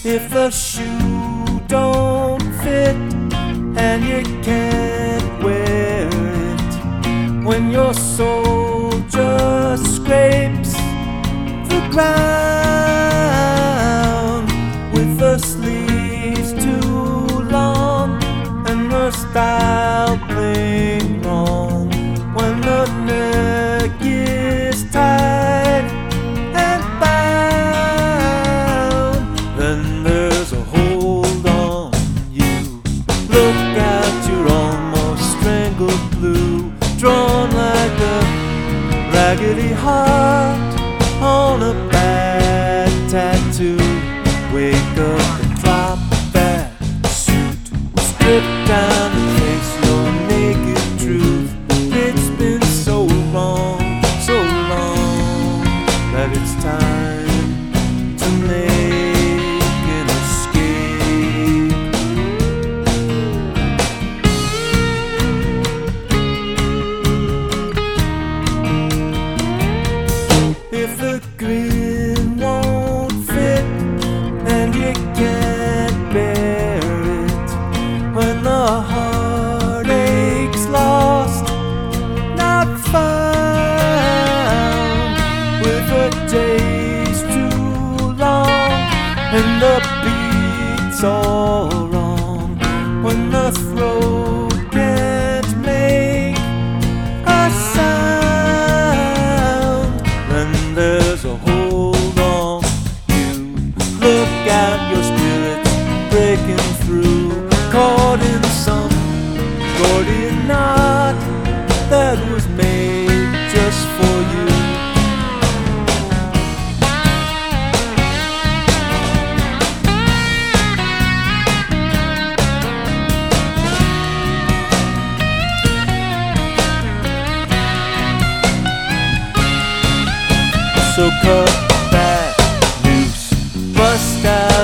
If the shoe don't fit and you can't wear it, when your soul just scrapes the ground, with the sleeves too long and the style plain wrong, when the neck is tied and bound, then there's a hold on you. Look out, you're almost strangled blue, drawn like a raggedy heart on a bad tattoo. Wake up and drop that suit, strip down and face your naked truth. It's been so long that it's time to make an escape. If the grin won't fit and you can't bear it, when the heartache's lost, not found, with the days too long and the beats all wrong, when the throat can't make a sound, then there's a hold on you. Look out, your spirit's breaking through, caught in some Gordian knot that was made just for you. So cut that loose, bust out